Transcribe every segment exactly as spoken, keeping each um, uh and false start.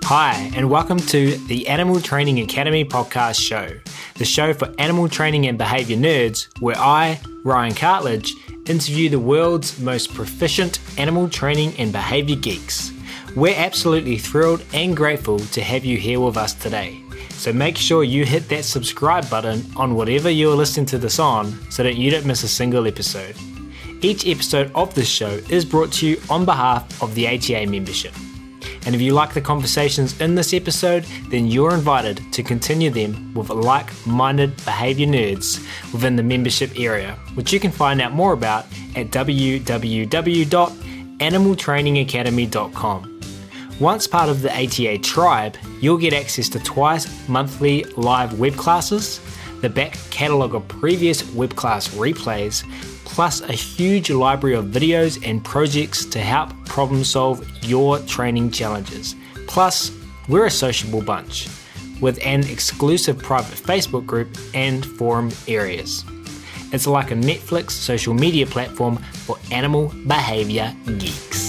Hi, and welcome to the Animal Training Academy podcast show, the show for animal training and behaviour nerds, where I, Ryan Cartledge, interview the world's most proficient animal training and behaviour geeks. We're absolutely thrilled and grateful to have you here with us today. So make sure you hit that subscribe button on whatever you're listening to this on so that you don't miss a single episode. Each episode of this show is brought to you on behalf of the A T A membership. And if you like the conversations in this episode, then you're invited to continue them with like-minded behaviour nerds within the membership area, which you can find out more about at w w w dot animal training academy dot com. Once part of the A T A tribe, you'll get access to twice monthly live web classes, the back catalogue of previous web class replays, plus a huge library of videos and projects to help problem solve your training challenges. Plus, we're a sociable bunch with an exclusive private Facebook group and forum areas. It's like a Netflix social media platform for animal behaviour geeks.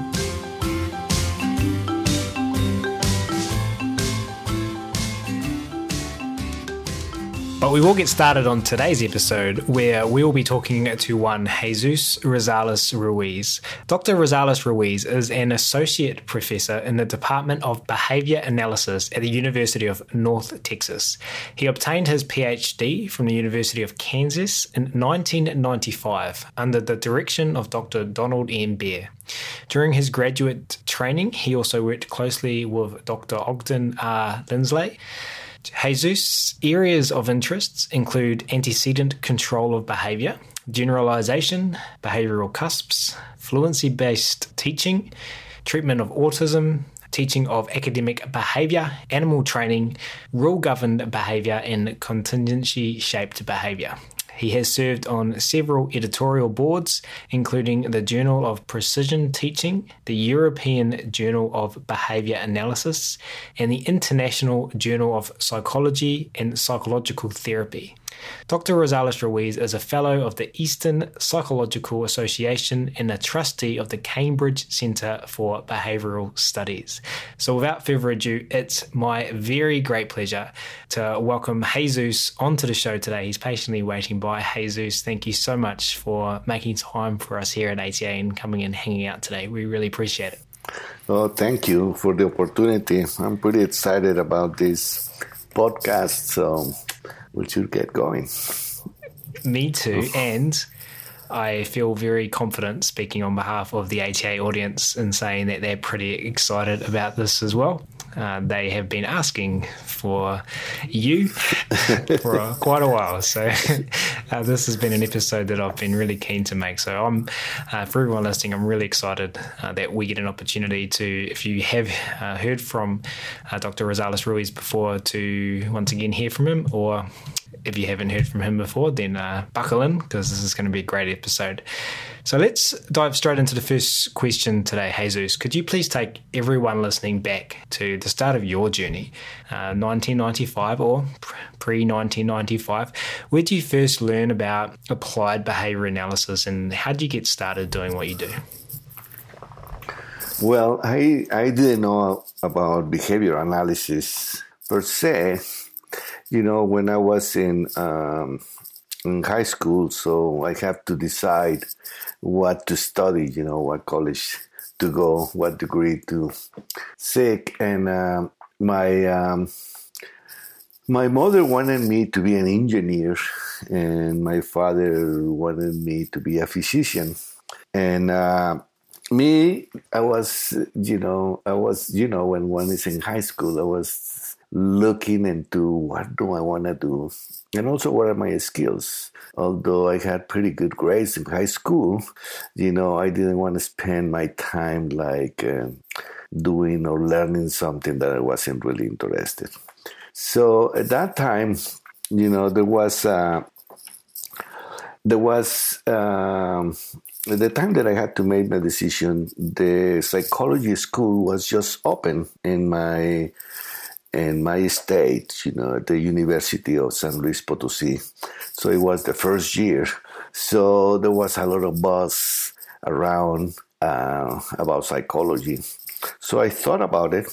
But we will get started on today's episode, where we will be talking to one Jesus Rosales Ruiz. Doctor Rosales Ruiz is an associate professor in the Department of Behavior Analysis at the University of North Texas. He obtained his PhD from the University of Kansas in nineteen ninety-five under the direction of Doctor Donald M. Bear. During his graduate training, he also worked closely with Doctor Ogden R. Lindsley. Jesus' areas of interests include antecedent control of behaviour, generalisation, behavioural cusps, fluency-based teaching, treatment of autism, teaching of academic behaviour, animal training, rule-governed behaviour, and contingency-shaped behaviour. He has served on several editorial boards, including the Journal of Precision Teaching, the European Journal of Behaviour Analysis, and the International Journal of Psychology and Psychological Therapy. Doctor Rosales Ruiz is a Fellow of the Eastern Psychological Association and a Trustee of the Cambridge Centre for Behavioural Studies. So without further ado, it's my very great pleasure to welcome Jesus onto the show today. He's patiently waiting by. Jesus, thank you so much for making time for us here at A T A and coming and hanging out today. We really appreciate it. Oh, thank you for the opportunity. I'm pretty excited about this podcast, so we should get going. Me too, and I feel very confident speaking on behalf of the A T A audience in saying that they're pretty excited about this as well. Uh, they have been asking for you for uh, quite a while, so uh, this has been an episode that I've been really keen to make. So I'm, uh, for everyone listening, I'm really excited uh, that we get an opportunity to, if you have uh, heard from uh, Doctor Rosales Ruiz before, to once again hear from him, or if you haven't heard from him before, then uh, buckle in, because this is going to be a great episode. So let's dive straight into the first question today, Jesus. Could you please take everyone listening back to the start of your journey, uh, nineteen ninety-five or pre-nineteen ninety-five? Where did you first learn about applied behaviour analysis, and how did you get started doing what you do? Well, I, I didn't know about behavior analysis per se. You know, when I was in um, in high school, so I have to decide what to study, you know, what college to go, what degree to seek. And uh, my um, my mother wanted me to be an engineer, and my father wanted me to be a physician. And uh, me, I was, you know, I was, you know, when one is in high school, I was looking into what do I want to do, and also what are my skills. Although I had pretty good grades in high school, you know, I didn't want to spend my time like uh, doing or learning something that I wasn't really interested. So at that time, you know, there was uh, there was um, at the time that I had to make my decision, the psychology school was just open in my in my state, you know, at the University of San Luis Potosí. So it was the first year. So there was a lot of buzz around uh, about psychology. So I thought about it,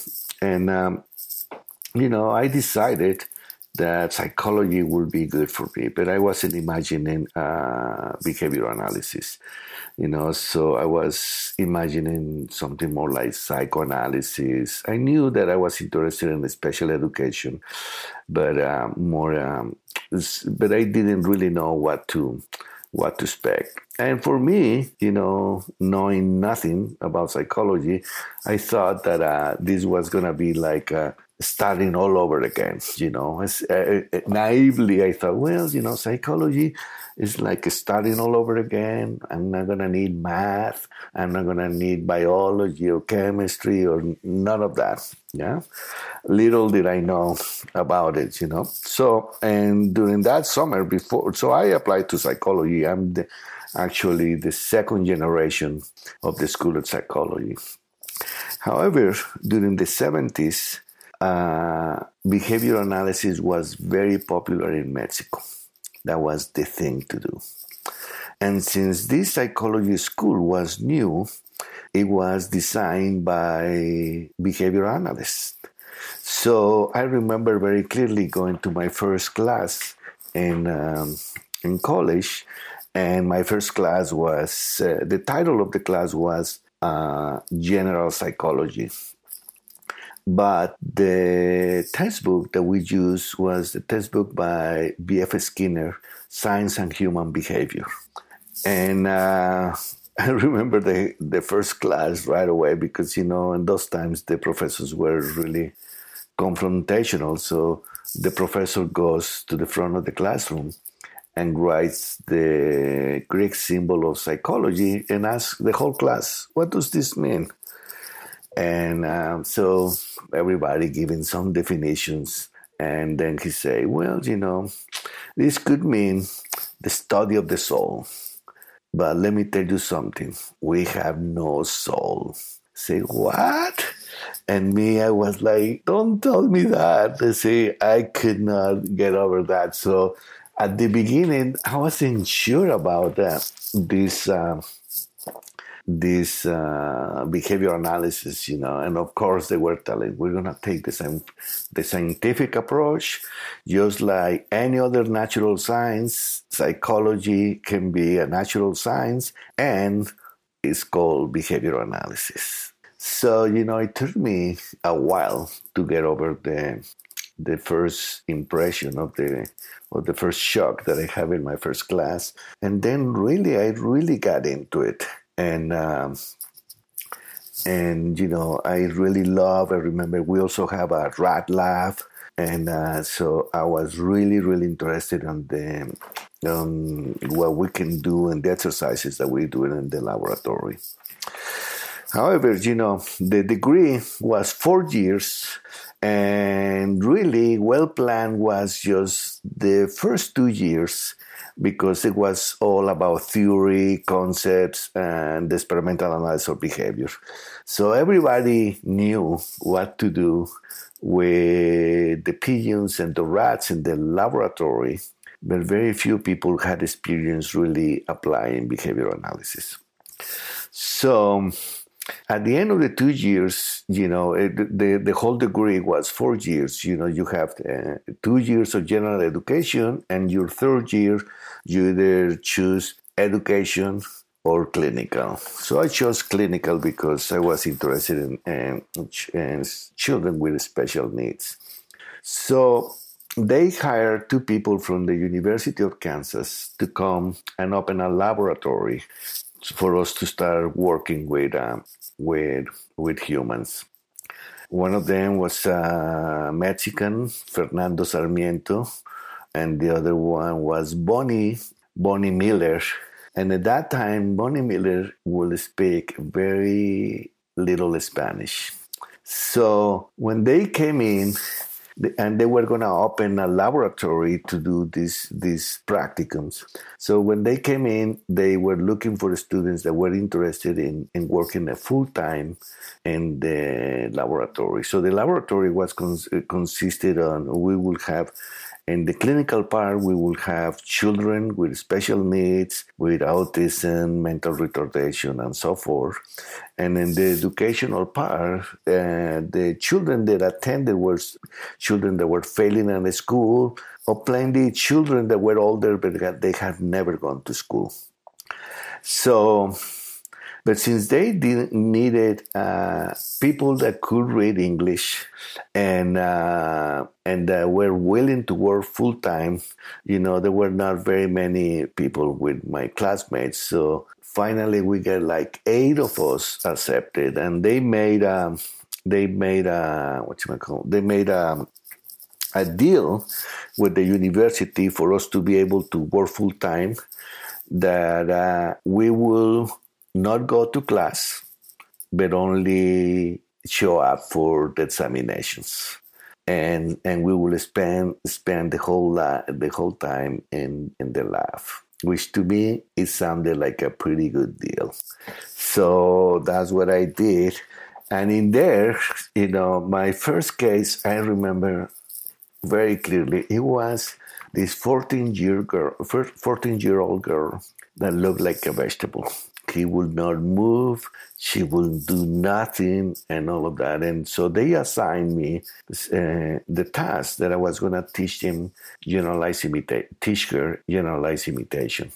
And, um, you know, I decided that psychology would be good for me, but I wasn't imagining uh, behavioral analysis, you know, so I was imagining something more like psychoanalysis. I knew that I was interested in special education, but uh, more, um, but I didn't really know what to, what to expect. And for me, you know, knowing nothing about psychology, I thought that uh, this was going to be like a, starting all over again, you know. As, uh, naively, I thought, well, you know, psychology is like starting all over again. I'm not going to need math. I'm not going to need biology or chemistry or none of that, yeah. Little did I know about it, you know. So, and during that summer before, so I applied to psychology. I'm the, actually the second generation of the School of Psychology. However, during the seventies, Uh, behavioral analysis was very popular in Mexico. That was the thing to do. And since this psychology school was new, it was designed by behavioral analysts. So I remember very clearly going to my first class in, um, in college, and my first class was, uh, the title of the class was uh, General Psychology. But the textbook that we used was the textbook by B F Skinner, Science and Human Behavior. And uh, I remember the, the first class right away because, you know, in those times the professors were really confrontational. So the professor goes to the front of the classroom and writes the Greek symbol of psychology and asks the whole class, what does this mean? And um, so everybody giving some definitions. And then he say, well, you know, this could mean the study of the soul. But let me tell you something. We have no soul. Say, what? And me, I was like, don't tell me that. They say, I could not get over that. So at the beginning, I wasn't sure about that. This... Uh, this uh, behavior analysis, you know, and of course they were telling, we're going to take the same, the scientific approach, just like any other natural science. Psychology can be a natural science, and it's called behavioral analysis. So, you know, it took me a while to get over the the first impression of the of the first shock that I have in my first class, and then really, I really got into it. And, um, and you know, I really love, I remember we also have a rat lab. And uh, so I was really, really interested in the, um, what we can do and the exercises that we do in the laboratory. However, you know, the degree was four years. And really well-planned was just the first two years because it was all about theory, concepts, and the experimental analysis of behavior. So everybody knew what to do with the pigeons and the rats in the laboratory, but very few people had experience really applying behavioral analysis. So at the end of the two years, you know, it, the, the whole degree was four years. You know, you have uh, two years of general education, and your third year, you either choose education or clinical. So I chose clinical because I was interested in, in, in children with special needs. So they hired two people from the University of Kansas to come and open a laboratory for us to start working with uh, with with humans. One of them was uh, Mexican, Fernando Sarmiento, and the other one was Bonnie, Bonnie Miller. And at that time, Bonnie Miller would speak very little Spanish. So when they came in, and they were going to open a laboratory to do these these practicums. So when they came in, they were looking for students that were interested in, in working a full-time in the laboratory. So the laboratory was cons- consisted on, we will have In the clinical part, we will have children with special needs, with autism, mental retardation, and so forth. And in the educational part, uh, the children that attended were children that were failing in the school, or plenty children that were older but they had never gone to school. So, but since they didn't needed uh, people that could read English and uh, and uh, were willing to work full time, you know, there were not very many people with my classmates. So finally, we get like eight of us accepted, and they made um, they made a what you call they made a. a deal with the university for us to be able to work full time, that uh, we will not go to class, but only show up for the examinations, and and we will spend spend the whole la- the whole time in in the lab, which to me it sounded like a pretty good deal. So that's what I did, and in there, you know, my first case I remember very clearly. It was this fourteen-year girl, fourteen-year-old girl that looked like a vegetable. She would not move. She would do nothing, and all of that. And so they assigned me uh, the task that I was going to teach them generalized imitation, teach her generalized imitation.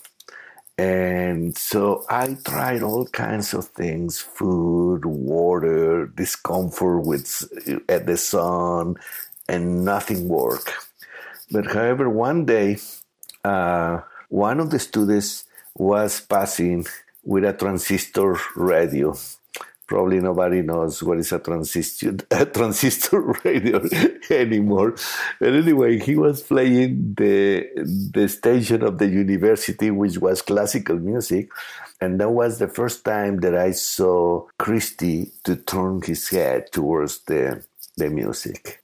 And so I tried all kinds of things: food, water, discomfort with at the sun. And nothing worked. But however, one day, uh, one of the students was passing with a transistor radio. Probably nobody knows what is a transistor, a transistor radio anymore. But anyway, he was playing the, the station of the university, which was classical music. And that was the first time that I saw Christy to turn his head towards the, the music.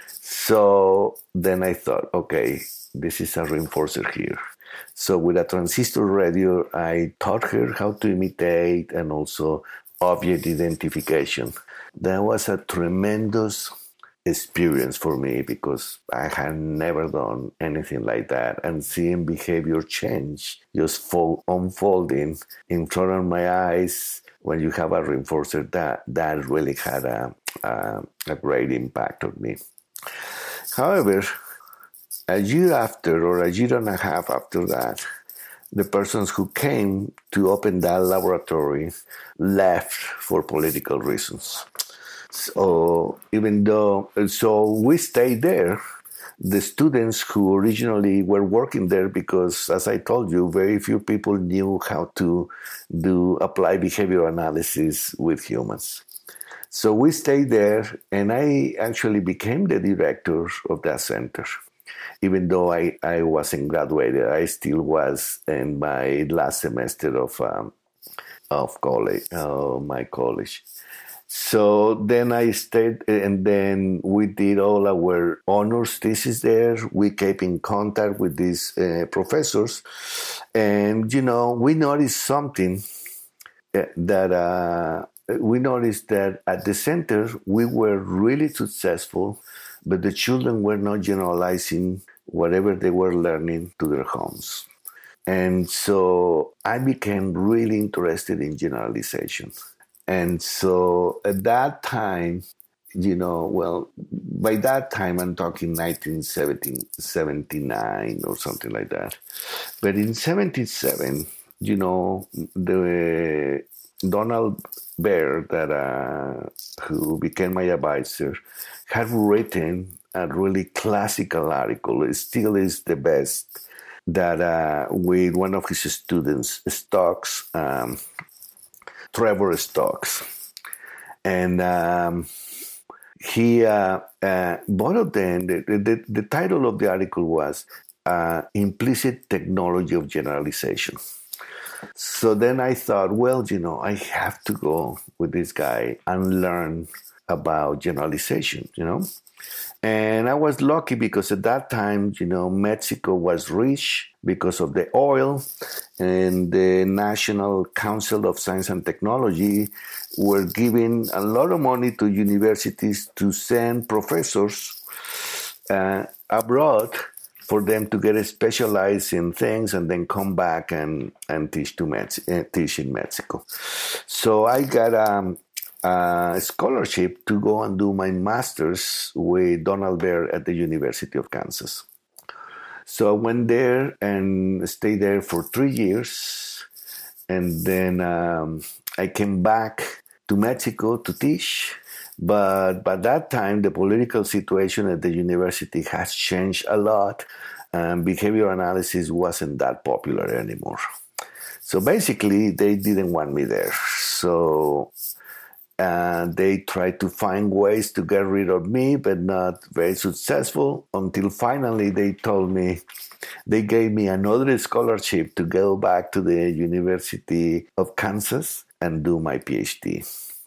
So then I thought, okay, this is a reinforcer here. So with a transistor radio, I taught her how to imitate and also object identification. That was a tremendous experience for me because I had never done anything like that. And seeing behavior change, just fall, unfolding in front of my eyes when you have a reinforcer, that, that really had a, a, a great impact on me. However, a year after, or a year and a half after that, the persons who came to open that laboratory left for political reasons. So even though, so we stayed there, the students who originally were working there, because as I told you, very few people knew how to do applied behavior analysis with humans. So we stayed there, and I actually became the director of that center. Even though I, I wasn't graduated, I still was in my last semester of um, of college, uh, my college. So then I stayed, and then we did all our honors thesis there. We kept in contact with these uh, professors, and you know, we noticed something that. Uh, We noticed that at the center, we were really successful, but the children were not generalizing whatever they were learning to their homes. And so I became really interested in generalization. And so at that time, you know, well, by that time, I'm talking nineteen seventy-nine or something like that. But in seventy-seven, you know, the Donald Baer, that uh, who became my advisor, had written a really classical article. It still is the best. That uh, with one of his students, Stokes, um, Trevor Stokes, and um, he uh, uh, both of them. The, the, the title of the article was uh, "Implicit Technology of Generalization." So then I thought, well, you know, I have to go with this guy and learn about generalization, you know. And I was lucky because at that time, you know, Mexico was rich because of the oil, and the National Council of Science and Technology were giving a lot of money to universities to send professors uh, abroad for them to get specialized in things and then come back and, and teach to Mex- uh, teach in Mexico. So I got um, a scholarship to go and do my master's with Donald Baer at the University of Kansas. So I went there and stayed there for three years. And then um, I came back to Mexico to teach. But by that time, the political situation at the university has changed a lot, and behavioral analysis wasn't that popular anymore. So basically, they didn't want me there. So uh, they tried to find ways to get rid of me, but not very successful, until finally they told me, they gave me another scholarship to go back to the University of Kansas and do my PhD.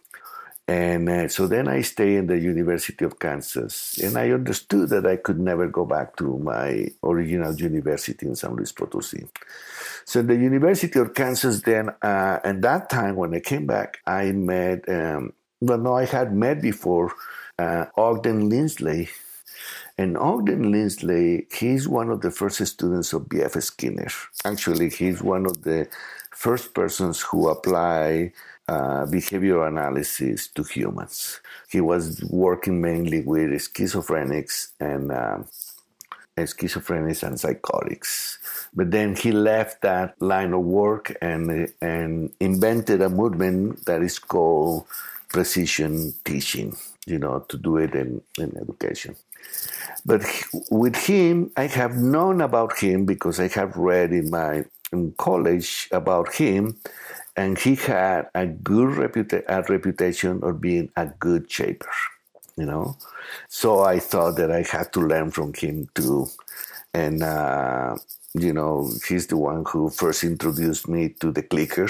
And uh, so then I stayed in the University of Kansas, and I understood that I could never go back to my original university in San Luis Potosí. So the University of Kansas then, uh, at that time when I came back, I met, um, well, no, I had met before uh, Ogden Lindsley. And Ogden Lindsley, he's one of the first students of B F Skinner. Actually, he's one of the first persons who apply Uh, behavioral analysis to humans. He was working mainly with schizophrenics and uh, schizophrenics and psychotics. But then he left that line of work and and invented a movement that is called precision teaching, you know, to do it in, in education. But he, with him, I have known about him because I have read in my in college about him. And he had a good reputa- a reputation of being a good shaper, you know. So I thought that I had to learn from him too. And, uh, you know, he's the one who first introduced me to the clicker.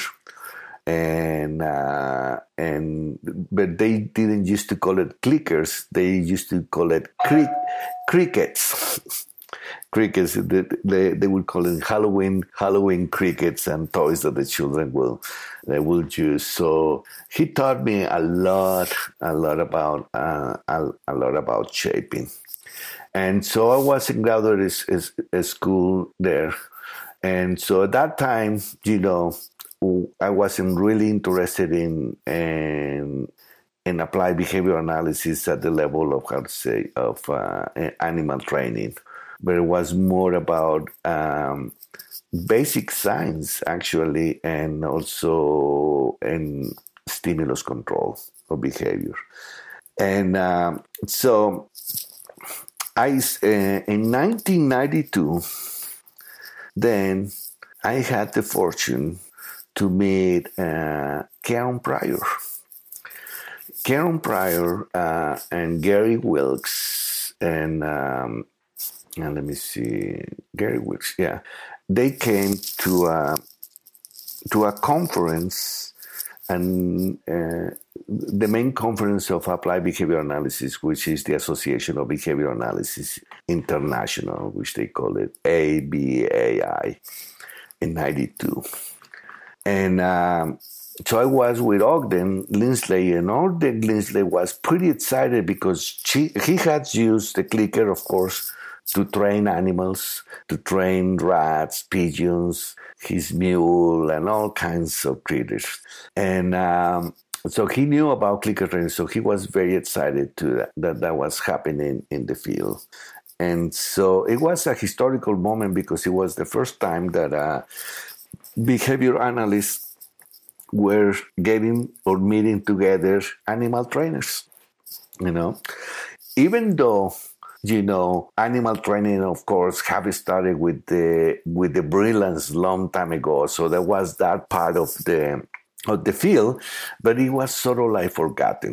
And, uh, and but they didn't used to call it clickers. They used to call it cri- crickets. Crickets, they, they, they would call it Halloween Halloween crickets and toys that the children will they will use. So he taught me a lot, a lot about uh, a, a lot about shaping. And so I was in graduate school there, and so at that time, you know, I wasn't really interested in in, in applied behavioral analysis at the level of how to say of uh, animal training. But it was more about um, basic science, actually, and also in stimulus control of behavior. And um, so I, uh, in nineteen ninety-two, then I had the fortune to meet uh, Karen Pryor. Karen Pryor uh, and Gary Wilkes and... Um, And let me see, Gary Wilkes, yeah. They came to a, to a conference, and uh, the main conference of Applied Behavioral Analysis, which is the Association of Behavioral Analysis International, which they call it A B A I, in ninety-two. And um, so I was with Ogden Lindsley, and Ogden Lindsley was pretty excited because she, he had used the clicker, of course, to train animals, to train rats, pigeons, his mule, and all kinds of critters. And um, so he knew about clicker training, so he was very excited to that, that that was happening in the field. And so it was a historical moment because it was the first time that uh, behavior analysts were getting or meeting together animal trainers, you know. Even though, you know, animal training, of course, have started with the with the brilliance long time ago. So there was that part of the of the field, but it was sort of like forgotten.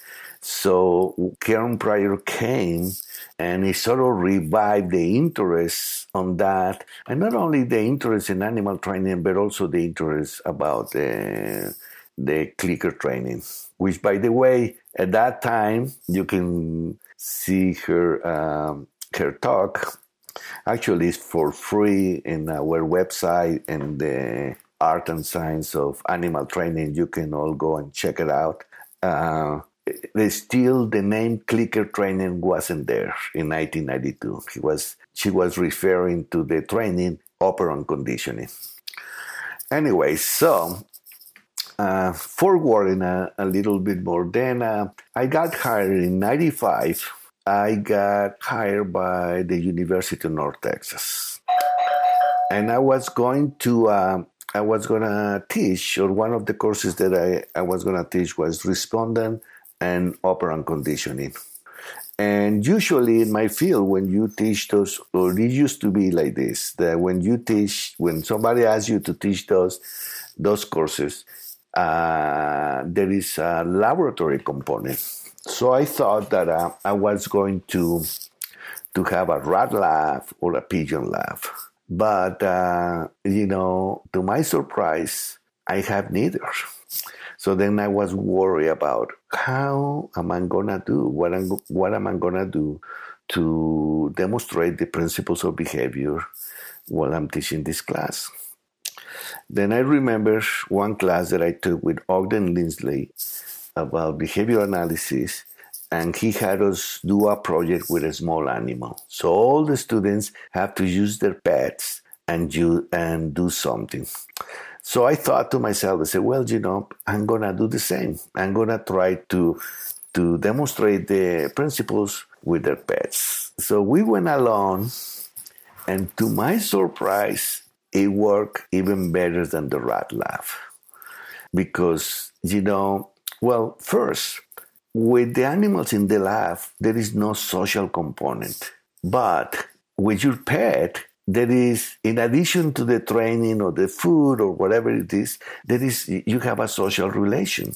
So Karen Pryor came and he sort of revived the interest on that, and not only the interest in animal training, but also the interest about the the clicker training. Which, by the way, at that time you can see her um, her talk. Actually, it's for free in our website, and the Art and Science of Animal Training. You can all go and check it out. Uh, still, the name clicker training wasn't there in nineteen ninety-two. It was she was referring to the training operant conditioning. Anyway, so uh, forwarding a, a little bit more, then uh, I got hired in ninety-five. I got hired by the University of North Texas, and I was going to uh, I was gonna teach, or one of the courses that I, I was gonna teach was respondent and operant conditioning. And usually in my field, when you teach those, or it used to be like this, that when you teach, when somebody asks you to teach those those courses, uh, there is a laboratory component. So I thought that uh, I was going to to have a rat lab or a pigeon lab. But, uh, you know, to my surprise, I have neither. So then I was worried about how am I going to do, what, I'm, what am I going to do to demonstrate the principles of behavior while I'm teaching this class. Then I remember one class that I took with Ogden Lindsley about behavior analysis, and he had us do a project with a small animal. So all the students have to use their pets and you and do something. So I thought to myself, I said, well, you know, I'm going to do the same. I'm going to try to to demonstrate the principles with their pets. So we went along, and to my surprise, it worked even better than the rat lab. Because, you know, well, first, with the animals in the lab, there is no social component. But with your pet, there is, in addition to the training or the food or whatever it is, there is, you have a social relation.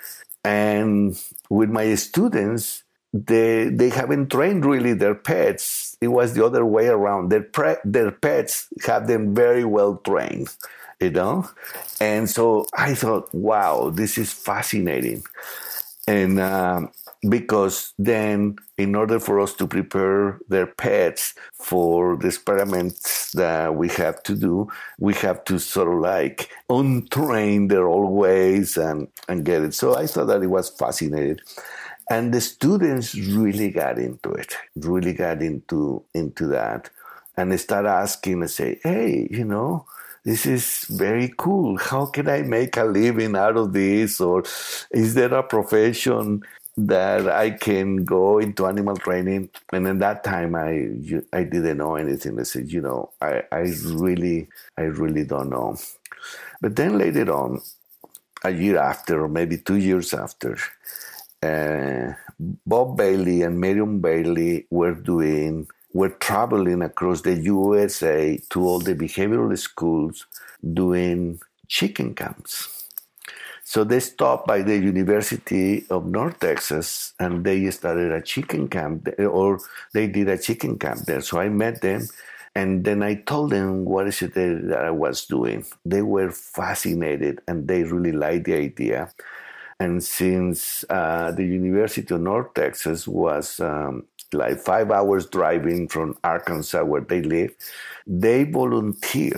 And with my students, they they haven't trained really their pets. It was the other way around. Their pre, their pets have them very well trained, you know? And so I thought, wow, this is fascinating. And um, because then, in order for us to prepare their pets for the experiments that we have to do, we have to sort of like untrain their old ways and, and get it. So I thought that it was fascinating. And the students really got into it, really got into, into that. And they start asking and say, hey, you know, this is very cool. How can I make a living out of this? Or is there a profession that I can go into animal training? And at that time, I I didn't know anything. I said, you know, I, I really, I really don't know. But then later on, a year after, or maybe two years after, uh, Bob Bailey and Miriam Bailey were doing were traveling across the U S A to all the behavioral schools doing chicken camps. So they stopped by the University of North Texas and they started a chicken camp, or they did a chicken camp there. So I met them and then I told them what is it that I was doing. They were fascinated and they really liked the idea. And since uh, the University of North Texas was um, like five hours driving from Arkansas where they live, they volunteered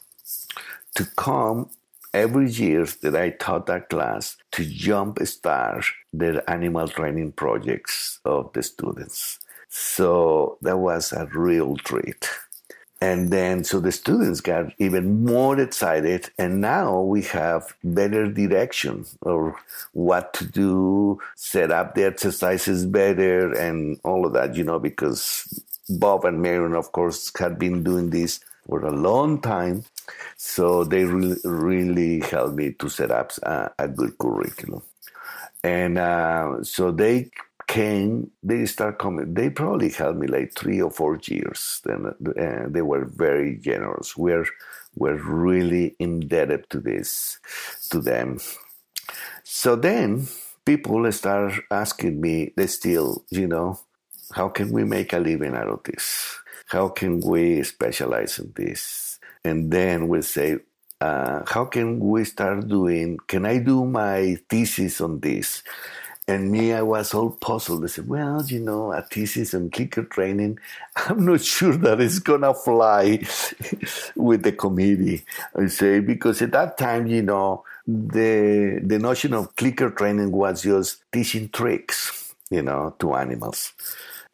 to come every year that I taught that class to jumpstart the animal training projects of the students. So that was a real treat. And then, so the students got even more excited, and now we have better direction or what to do, set up the exercises better, and all of that, you know, because Bob and Marion, of course, had been doing this for a long time. So they really, really helped me to set up a, a good curriculum. And uh, so they came, they start coming, they probably helped me like three or four years. Then uh, they were very generous. We're, we're really indebted to this, to them. So then people start asking me, they still, you know, how can we make a living out of this? How can we specialize in this? And then we say, uh, how can we start doing, can I do my thesis on this? And me, I was all puzzled. I said, well, you know, a thesis on clicker training, I'm not sure that it's going to fly with the committee. I say, because at that time, you know, the the notion of clicker training was just teaching tricks, you know, to animals.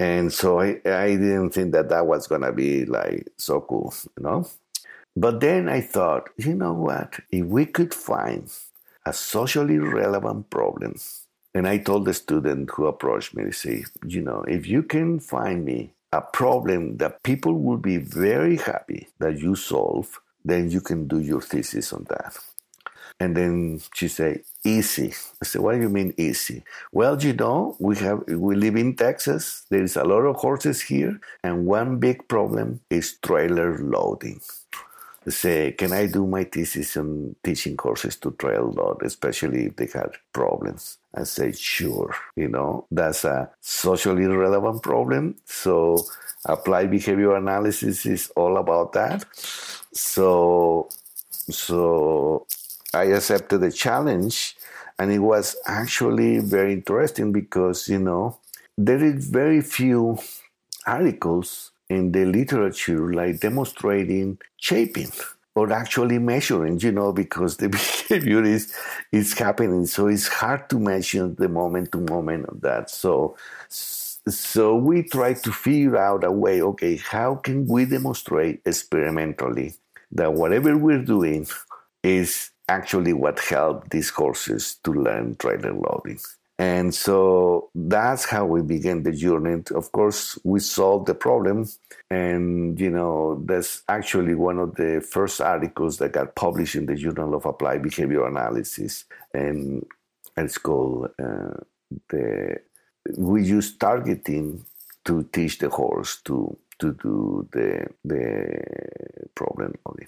And so I, I didn't think that that was going to be like so cool, you know? But then I thought, you know what? If we could find a socially relevant problem, and I told the student who approached me to say, you know, if you can find me a problem that people will be very happy that you solve, then you can do your thesis on that. And then she said, easy. I said, what do you mean easy? Well, you know, we have we live in Texas. There is a lot of horses here. And one big problem is trailer loading. I say, can I do my thesis on teaching horses to trailer load, especially if they had problems? I say, sure. You know, that's a socially relevant problem. So applied behavior analysis is all about that. So, so I accepted the challenge, and it was actually very interesting because, you know, there is very few articles in the literature like demonstrating shaping or actually measuring, you know, because the behavior is, is happening. So it's hard to measure the moment to moment of that. So, so we try to figure out a way, okay, how can we demonstrate experimentally that whatever we're doing is actually what helped these horses to learn trailer loading. And so that's how we began the journey. Of course, we solved the problem. And, you know, that's actually one of the first articles that got published in the Journal of Applied Behavior Analysis. And it's called, uh, the we use targeting to teach the horse to, to do the, the problem only.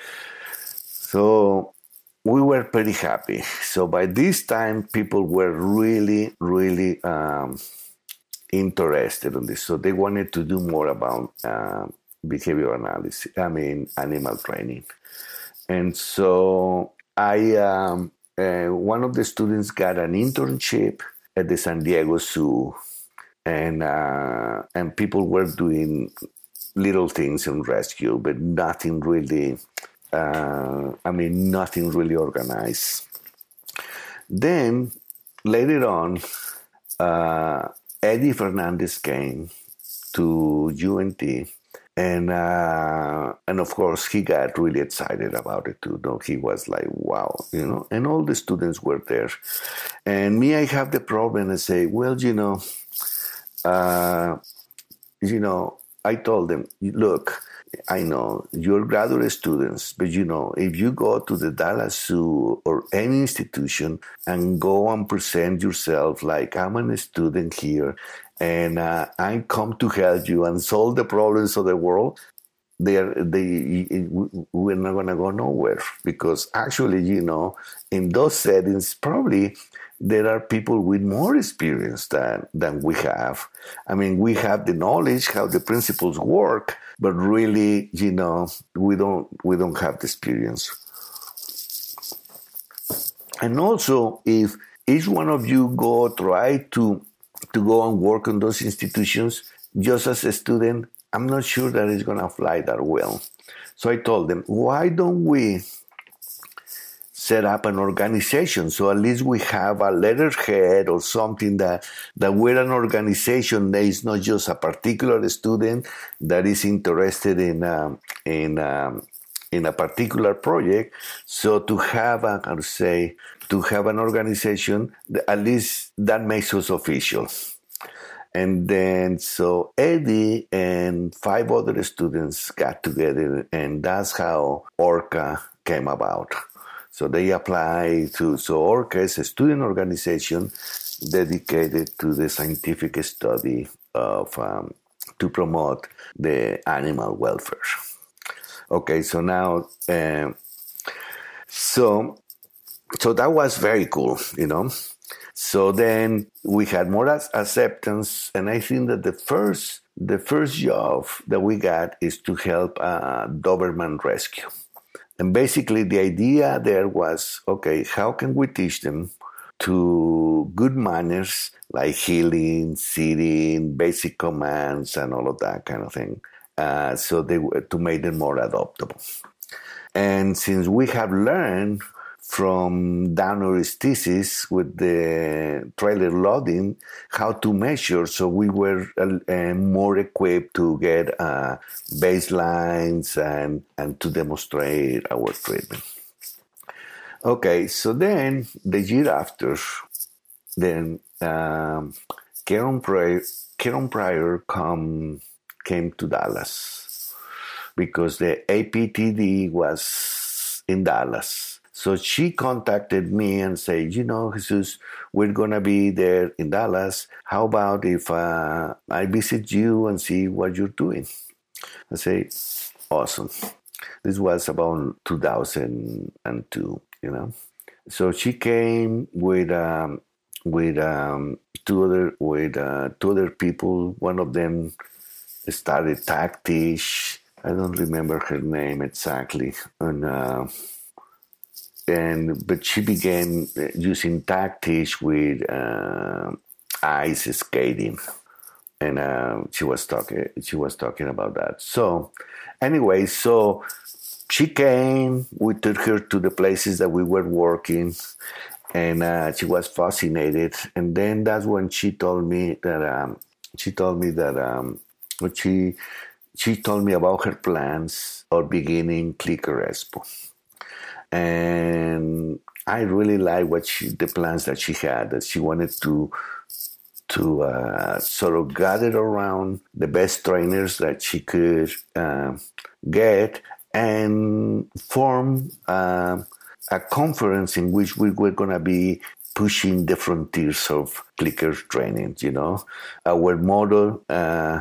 So we were pretty happy. So by this time, people were really, really um, interested in this. So they wanted to do more about uh, behavior analysis, I mean, animal training. And so I, um, uh, one of the students got an internship at the San Diego Zoo, and uh, and people were doing little things in rescue, but nothing really. Uh, I mean, nothing really organized. Then, later on, uh, Eddie Fernandez came to U N T, and uh, and of course, he got really excited about it too. No, he was like, wow, you know, and all the students were there. And me, I have the problem and say, well, you know, uh, you know, I told them, look, I know you're graduate students, but you know, if you go to the Dallas Zoo or any institution and go and present yourself like I'm a student here and uh, I come to help you and solve the problems of the world, they are, they, we're not going to go nowhere, because actually, you know, in those settings, probably there are people with more experience than, than we have. I mean, we have the knowledge how the principles work, but really, you know, we don't we don't have the experience. And also, if each one of you go try to to go and work in those institutions, just as a student, I'm not sure that it's going to fly that well. So I told them, why don't we set up an organization, so at least we have a letterhead or something that, that we're an organization that is not just a particular student that is interested in um, in um, in a particular project. So to have a, how to say, to have an organization, at least that makes us official. And then so Eddie and five other students got together, and that's how ORCA came about. So they apply to, so ORCA is a student organization dedicated to the scientific study of, um, to promote the animal welfare. Okay, so now, um, so, so that was very cool, you know. So then we had more acceptance, and I think that the first, the first job that we got is to help uh, Doberman rescue. And basically the idea there was, okay, how can we teach them to good manners like heeling, sitting, basic commands, and all of that kind of thing, uh, so they to make them more adoptable. And since we have learned from Danory's thesis with the trailer loading, how to measure. So we were uh, uh, more equipped to get uh, baselines and, and to demonstrate our treatment. Okay, so then the year after, then um, Karen Pryor, Karen Pryor come, came to Dallas because the A P T D was in Dallas. So she contacted me and said, you know, Jesus, we're going to be there in Dallas. How about if uh, I visit you and see what you're doing? I say, awesome. This was about two thousand two, you know. So she came with um, with um, two other with uh, two other people. One of them started Tactish. I don't remember her name exactly. And uh, And but she began using Tactish with uh, ice skating, and uh, she was talking. She was talking about that. So, anyway, so she came. We took her to the places that we were working, and uh, she was fascinated. And then that's when she told me that um, she told me that um, she she told me about her plans of beginning Clicker Expo. And I really like what she, the plans that she had, that she wanted to to uh, sort of gather around the best trainers that she could uh, get and form uh, a conference in which we were going to be pushing the frontiers of clicker training. You know, our motto, uh,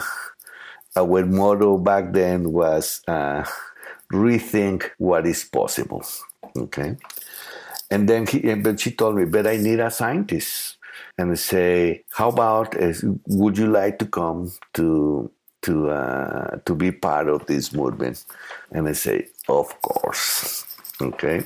our motto back then was uh, rethink what is possible. Okay, and then he, but she told me, but I need a scientist, and I say, how about, uh, would you like to come to to uh, to be part of this movement? And I say, of course. Okay,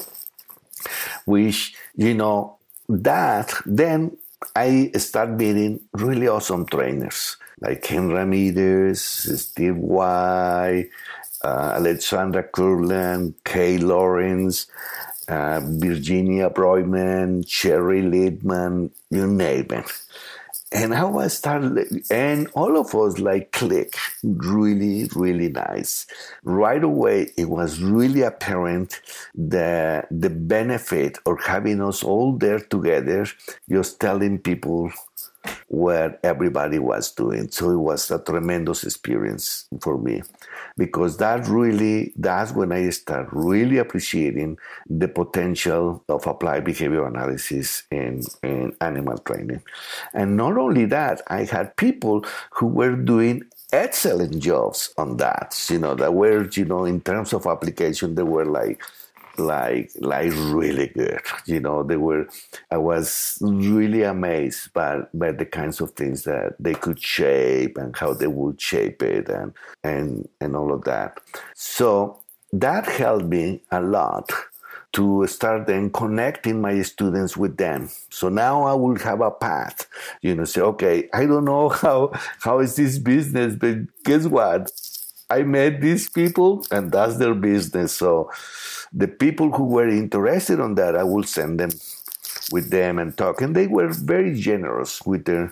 which, you know, that then I start meeting really awesome trainers like Ken Ramirez, Steve White, uh, Alexandra Kurland, Kay Lawrence, uh, Virginia Broyman, Sherry Littman, you name it. And I was started, and all of us like click, really, really nice. Right away, it was really apparent the the benefit of having us all there together, just telling people what everybody was doing. So it was a tremendous experience for me, because that really, that's when I start really appreciating the potential of applied behavior analysis in, in animal training. And not only that, I had people who were doing excellent jobs on that, you know, that were, you know, in terms of application, they were like, like like really good. You know, they were, I was really amazed by, by the kinds of things that they could shape and how they would shape it and and and all of that. So that helped me a lot to start then connecting my students with them. So now I will have a path, you know, say, okay, I don't know how how is this business, but guess what? I met these people and that's their business. So the people who were interested on that, I will send them with them and talk. And they were very generous with their,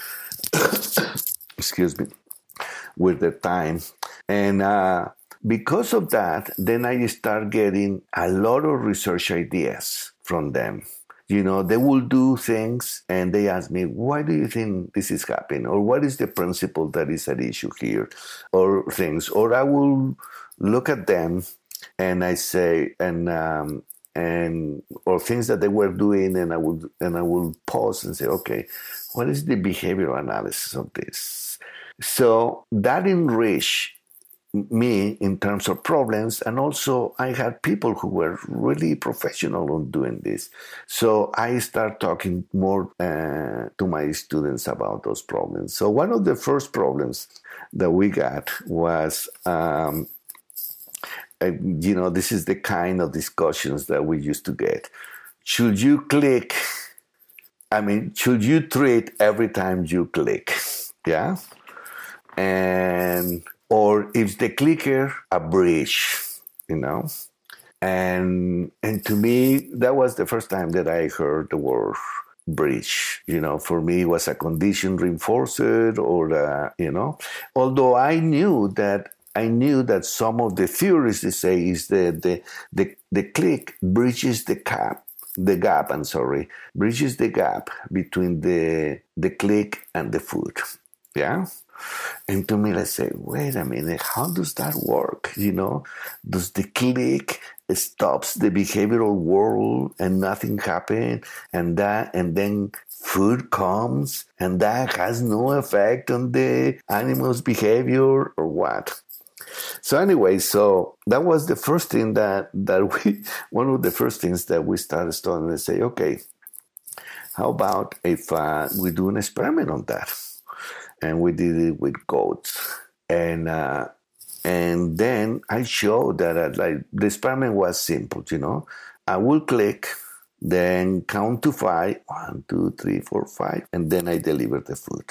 excuse me, with their time. And uh, because of that, then I start getting a lot of research ideas from them. You know, they will do things and they ask me, why do you think this is happening? Or what is the principle that is at issue here? Or things. Or I will look at them and I say, and um, and or things that they were doing, and I will and I will pause and say, okay, what is the behavioral analysis of this? So that enriched me in terms of problems, and also I had people who were really professional on doing this. So I start talking more uh, to my students about those problems. So one of the first problems that we got was, um, uh, you know, this is the kind of discussions that we used to get. Should you click? I mean, should you treat every time you click? Yeah, and or is the clicker a breach, you know? And and to me, that was the first time that I heard the word breach. You know, for me, it was a condition reinforced, or uh, you know, although I knew that I knew that some of the theories they say is that the the the click bridges the gap, the gap. I'm sorry, bridges the gap between the the click and the food. Yeah. And to me, let's say, wait a minute, how does that work? You know, does the click stops the behavioral world and nothing happens, and that, and then food comes, and that has no effect on the animal's behavior, or what? So anyway, so that was the first thing that that we, one of the first things that we started studying and say, okay, how about if uh, we do an experiment on that? And we did it with goats, and uh, and then I showed that uh, like the experiment was simple. You know, I will click, then count to five, one, two, three, four, five, and then I deliver the food.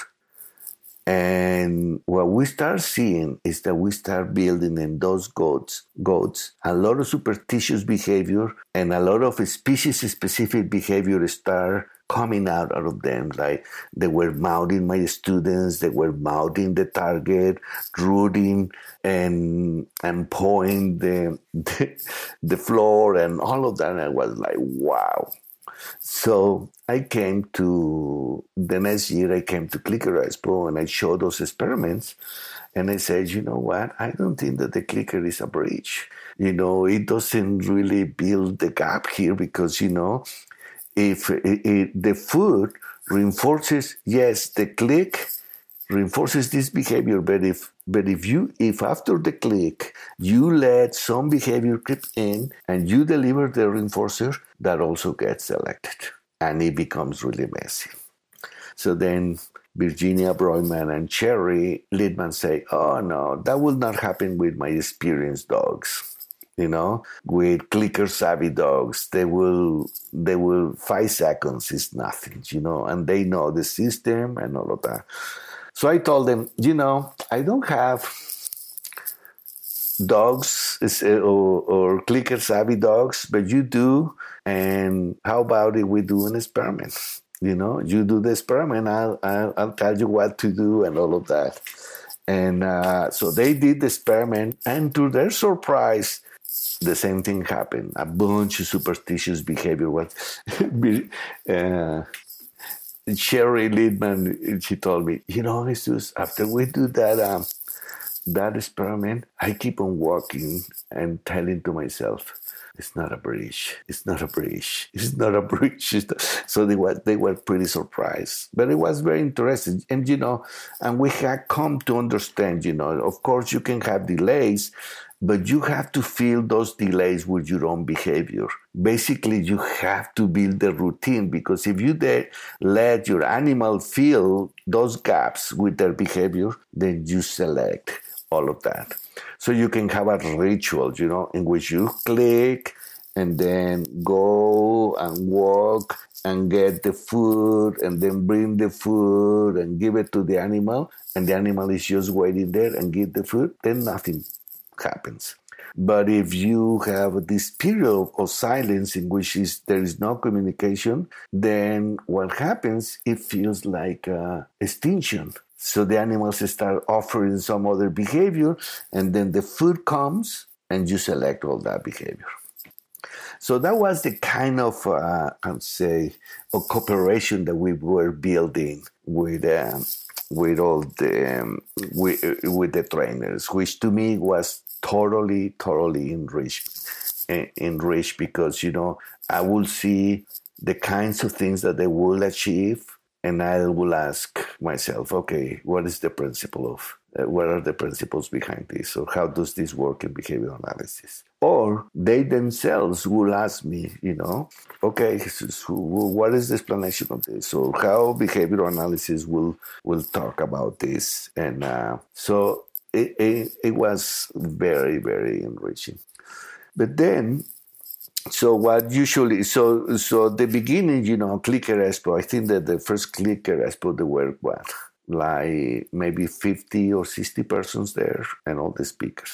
And what we start seeing is that we start building in those goats, goats, a lot of superstitious behavior and a lot of species-specific behavior start coming out, out of them. Like they were mouthing my students, they were mouthing the target, rooting and and pawing the, the the floor and all of that. And I was like, wow. So I came to, the next year I came to Clicker Expo and I showed those experiments, and I said, you know what, I don't think that the clicker is a breach. You know, it doesn't really build the gap here because, you know, if it, it, the food reinforces, yes, the click reinforces this behavior, but if but if you if after the click you let some behavior creep in and you deliver the reinforcer, that also gets selected, and it becomes really messy. So then Virginia Broyman and Cherry Littman say, oh no, that will not happen with my experienced dogs. You know, with clicker savvy dogs, they will, they will, five seconds is nothing, you know, and they know the system and all of that. So I told them, you know, I don't have dogs or, or clicker savvy dogs, but you do. And how about if we do an experiment? You know, you do the experiment, I'll, I'll, I'll tell you what to do and all of that. And uh, so they did the experiment, and to their surprise, the same thing happened. A bunch of superstitious behavior was. uh, Sherry Littman, she told me, you know, Jesus, after we do that um, that experiment, I keep on walking and telling to myself, it's not a breach. It's not a breach. It's not a breach. So they were they were pretty surprised, but it was very interesting. And you know, and we had come to understand. You know, of course, you can have delays, but you have to fill those delays with your own behavior. Basically, you have to build the routine, because if you de- let your animal fill those gaps with their behavior, then you select all of that. So you can have a ritual, you know, in which you click and then go and walk and get the food and then bring the food and give it to the animal, and the animal is just waiting there and give the food, then nothing happens. But if you have this period of silence in which is, there is no communication, then what happens, it feels like uh, extinction. So the animals start offering some other behavior, and then the food comes and you select all that behavior. So that was the kind of, uh, I'd say, a cooperation that we were building with um, with all the um, with, with the trainers, which to me was totally, totally enriched, enriched because, you know, I will see the kinds of things that they will achieve, and I will ask myself, okay, what is the principle of, uh, what are the principles behind this, or how does this work in behavioral analysis? Or they themselves will ask me, you know, okay, so what is the explanation of this? Or how behavioral analysis will will talk about this? And uh, so it, it, it was very, very enriching. But then, so what usually, so so the beginning, you know, Clicker Expo, I think that the first Clicker Expo, there were what, like maybe fifty or sixty persons there and all the speakers.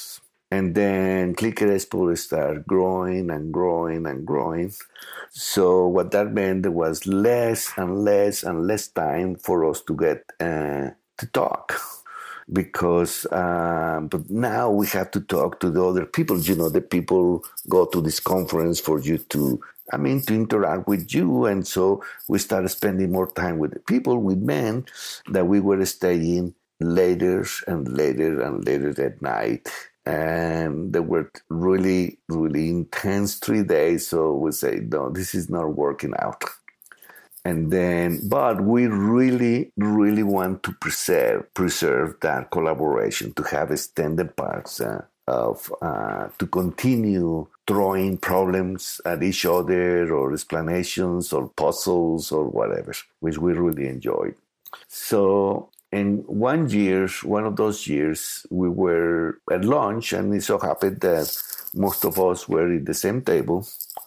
And then Clicker Expo started growing and growing and growing. So what that meant, there was less and less and less time for us to get uh, to talk. Because uh, but now we have to talk to the other people. You know, the people go to this conference for you to, I mean, to interact with you. And so we started spending more time with the people, with men, that we were staying later and later and later at night. And they were really, really intense three days. So we say, no, this is not working out. And then, but we really, really want to preserve preserve that collaboration, to have extended parts uh, of, uh, to continue throwing problems at each other, or explanations, or puzzles, or whatever, which we really enjoyed. So, in one year, one of those years, we were at lunch, and it so happened that most of us were at the same table.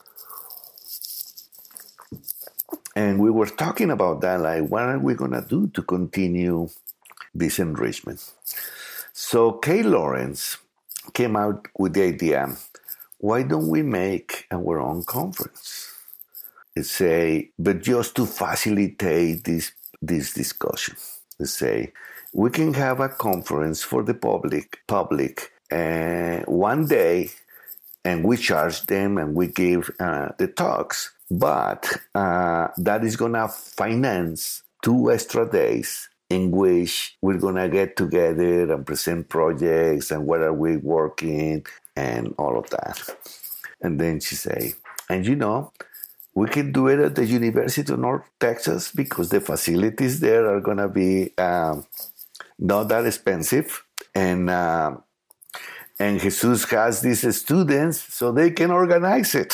And we were talking about that, like, what are we going to do to continue this enrichment? So Kay Lawrence came out with the idea, why don't we make our own conference? It's a, but just to facilitate this, this discussion. Say, we can have a conference for the public, public uh, one day, and we charge them and we give uh, the talks. But uh, that is going to finance two extra days in which we're going to get together and present projects and where are we working and all of that. And then she say, and you know, we can do it at the University of North Texas because the facilities there are going to be um, not that expensive. And uh, and Jesus has these students, so they can organize it.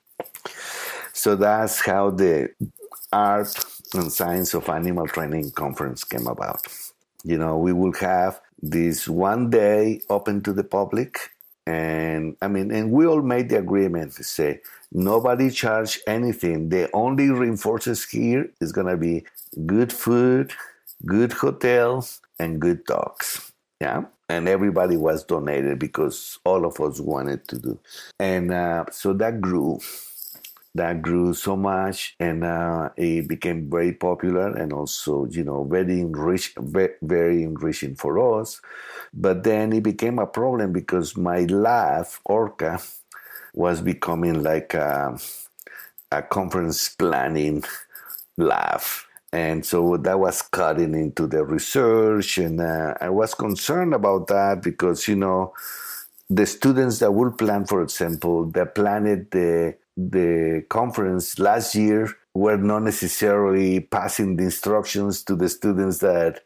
So that's how the Art and Science of Animal Training Conference came about. You know, we will have this one day open to the public. And I mean, and we all made the agreement to say, nobody charge anything. The only reinforces here is going to be good food, good hotels, and good dogs. Yeah. And everybody was donated because all of us wanted to do. And uh, so that grew. That grew so much, and uh, it became very popular, and also, you know, very enrich, very enriching for us. But then it became a problem because my lab, Orca, was becoming like a, a conference planning lab. And so that was cutting into the research, and uh, I was concerned about that because, you know, the students that will plan, for example, that planned the the conference last year were not necessarily passing the instructions to the students that,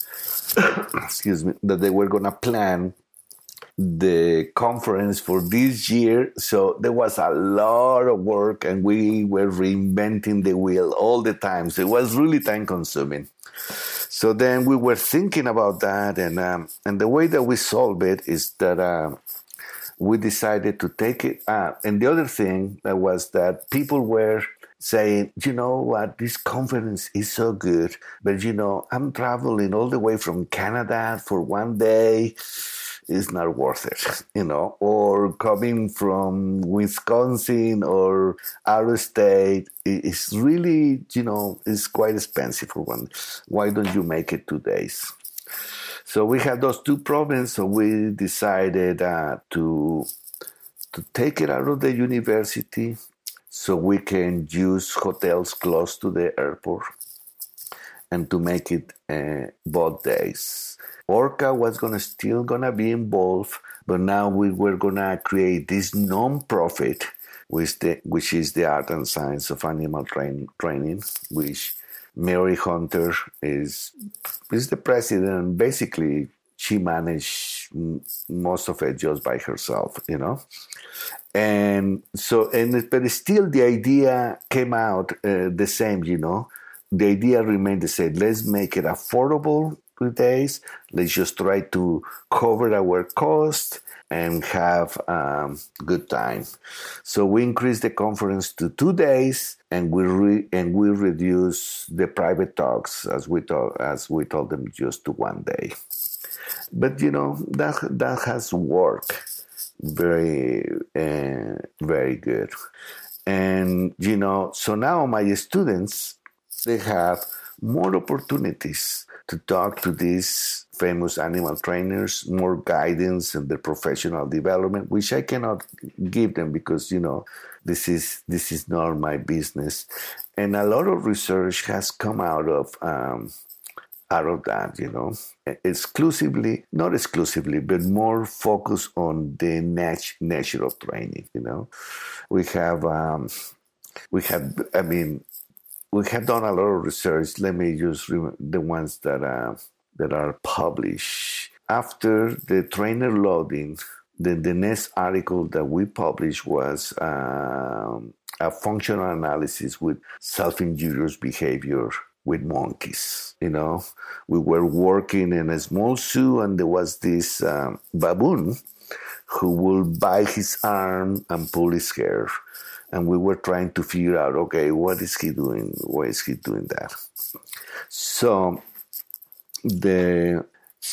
excuse me, that they were going to plan the conference for this year. So there was a lot of work, and we were reinventing the wheel all the time. So it was really time consuming. So then we were thinking about that, and um, and the way that we solve it is that uh, we decided to take it up. And the other thing that was that people were saying, you know what, this conference is so good, but you know, I'm traveling all the way from Canada for one day. It's not worth it, you know, or coming from Wisconsin or out of state. It's really, you know, it's quite expensive for one. Why don't you make it two days? So we had those two problems, so we decided uh, to to take it out of the university so we can use hotels close to the airport and to make it uh, both days. Orca was gonna still gonna be involved, but now we were gonna create this non-profit, which the which is the Art and Science of Animal train, Training, which Mary Hunter is is the president. Basically, she managed most of it just by herself, you know. And so, and but still, the idea came out uh, the same, you know. The idea remained the same. Let's make it affordable two days. Let's just try to cover our cost and have um, good time. So we increased the conference to two days, and we re- and we reduce the private talks as we talk, as we told them, just to one day. But you know that that has worked. very, uh, very good. And, you know, so now my students, they have more opportunities to talk to these famous animal trainers, more guidance in their professional development, which I cannot give them because, you know, this is this is not my business. And a lot of research has come out of um, out of that, you know, exclusively, not exclusively, but more focused on the nat- nature of training, you know. We have, um, we have, I mean, we have done a lot of research. Let me use the ones that uh, that are published. After the trainer loading, then the next article that we published was um, a functional analysis with self-injurious behavior with monkeys. You know, we were working in a small zoo, and there was this um, baboon who would bite his arm and pull his hair. And we were trying to figure out, okay, what is he doing? Why is he doing that? So the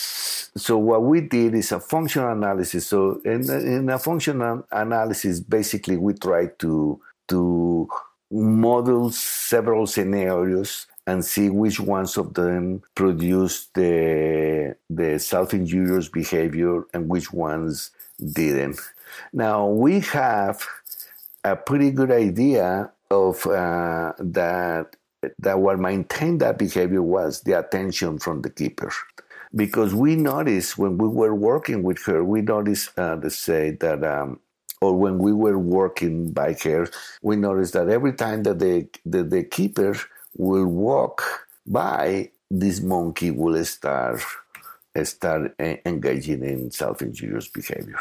so what we did is a functional analysis. So in, in a functional analysis, basically we try to to model several scenarios and see which ones of them produce the the self-injurious behavior and which ones didn't. Now we have a pretty good idea of uh, that that what maintained that behavior was the attention from the keeper. Because we noticed when we were working with her, we noticed, uh, let's say that, um, or when we were working by her, we noticed that every time that the, the, the keeper will walk by, this monkey will start, start engaging in self-injurious behavior.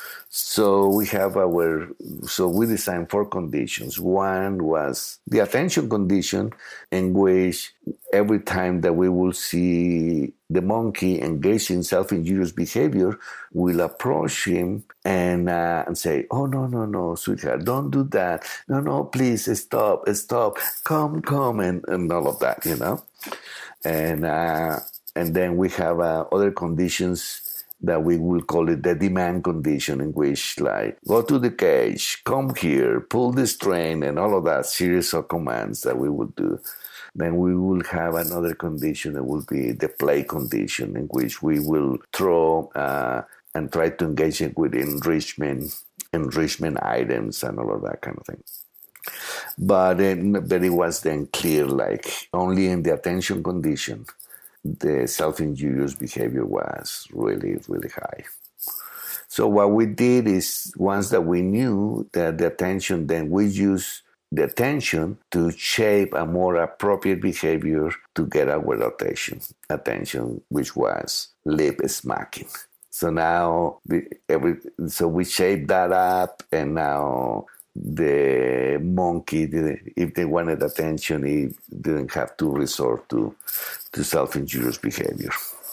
So we have our, so we designed four conditions. One was the attention condition, in which every time that we will see the monkey engage in self-injurious behavior, we'll approach him and uh, and say, oh, no, no, no, sweetheart, don't do that. No, no, please, stop, stop, come, come, and, and all of that, you know. And, uh, and then we have uh, other conditions that we will call it the demand condition, in which, like, go to the cage, come here, pull this train, and all of that series of commands that we would do. Then we will have another condition that will be the play condition, in which we will throw uh, and try to engage it with enrichment, enrichment items and all of that kind of thing. But, then, but it was then clear, like, only in the attention condition, the self-injurious behavior was really, really high. So what we did is, once that we knew that the attention, then we use the attention to shape a more appropriate behavior to get our attention, attention, which was lip smacking. So now, we, every, so we shaped that up, and now the monkey, if they wanted attention, he didn't have to resort to, to self-injurious behavior.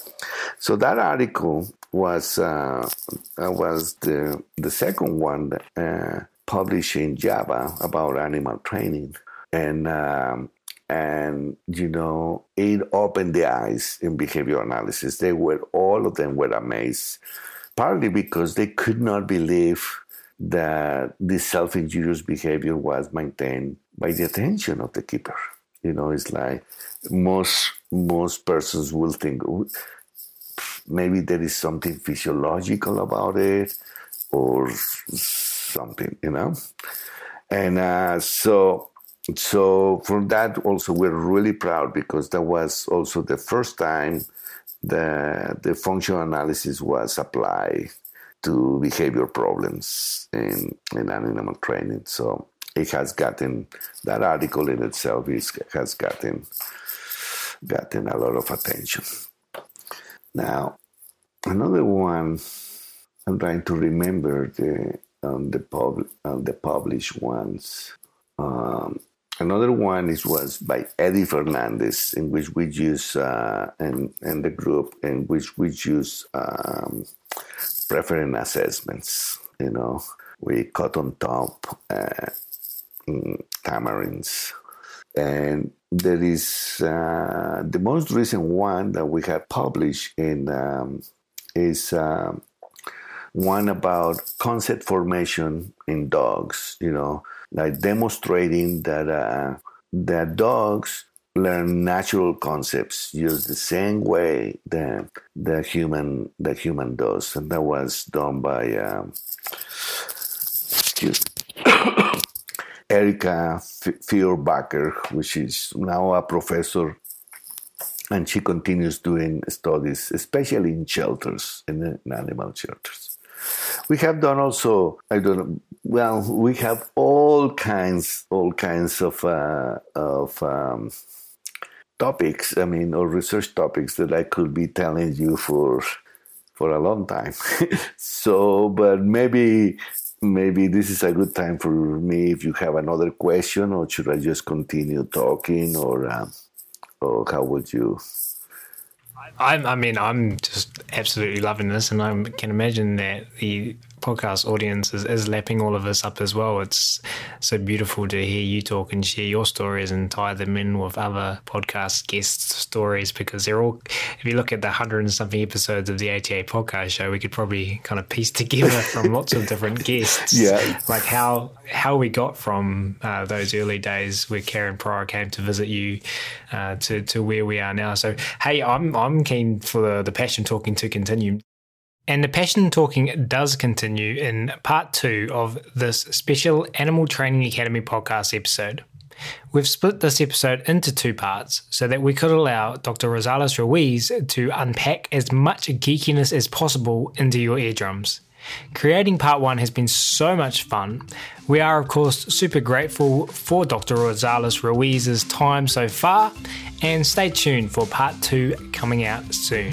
So that article was uh, was the the second one uh, published in JAVA about animal training, and um, and you know, it opened the eyes in behavior analysis. They were all of them were amazed, partly because they could not believe that this self-injurious behavior was maintained by the attention of the keeper. You know, it's like most most persons will think maybe there is something physiological about it or something, you know. And uh, so, so from that also we're really proud, because that was also the first time that the functional analysis was applied to behavior problems in, in animal training. So it has gotten, that article in itself is, has gotten, gotten a lot of attention. Now, another one, I'm trying to remember the um, the, pub, um, the published ones. Um, another one is was by Eddie Fernandez, in which we use, uh, and, and the group in which we use um, preference assessments. You know, we cut on top uh, tamarins. And there is uh, the most recent one that we have published in um, is uh, one about concept formation in dogs, you know, like demonstrating that uh, that dogs learn natural concepts just the same way that the human the human does, and that was done by um, excuse Erika Feuerbacher, which is now a professor, and she continues doing studies, especially in shelters, in animal shelters. We have done also, I don't know, well, we have all kinds, all kinds of uh, of um, topics. I mean, or research topics that I could be telling you for for a long time. So, but maybe. Maybe this is a good time for me if you have another question, or should I just continue talking, or uh, or how would you? I, I mean, I'm just absolutely loving this, and I can imagine that the podcast audience is, is lapping all of this up as well. It's so beautiful to hear you talk and share your stories and tie them in with other podcast guests' stories, because they're all, if you look at the hundred and something episodes of the A T A podcast show, we could probably kind of piece together from lots of different guests, yeah, like how how we got from uh, those early days where Karen Pryor came to visit you uh, to to where we are now. So hey, I'm I'm keen for the, the passion talking to continue. And the passion talking does continue in part two of this special Animal Training Academy podcast episode. We've split this episode into two parts so that we could allow Doctor Rosales Ruiz to unpack as much geekiness as possible into your eardrums. Creating part one has been so much fun. We are, of course, super grateful for Doctor Rosales Ruiz's time so far, and stay tuned for part two coming out soon.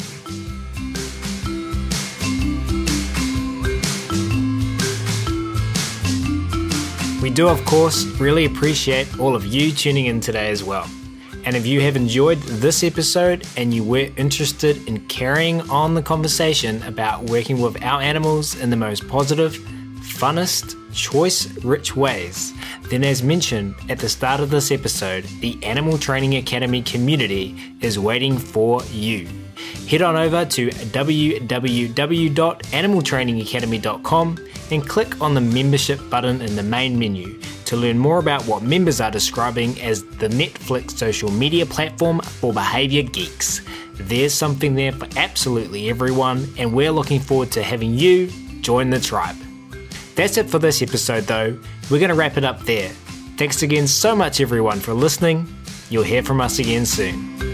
We do, of course, really appreciate all of you tuning in today as well. And if you have enjoyed this episode and you were interested in carrying on the conversation about working with our animals in the most positive, funnest, choice-rich ways, then as mentioned at the start of this episode, the Animal Training Academy community is waiting for you. Head on over to w w w dot animal training academy dot com and click on the membership button in the main menu to learn more about what members are describing as the Netflix social media platform for behaviour geeks. There's something there for absolutely everyone, and we're looking forward to having you join the tribe. That's it for this episode though. We're going to wrap it up there. Thanks again so much everyone for listening. You'll hear from us again soon.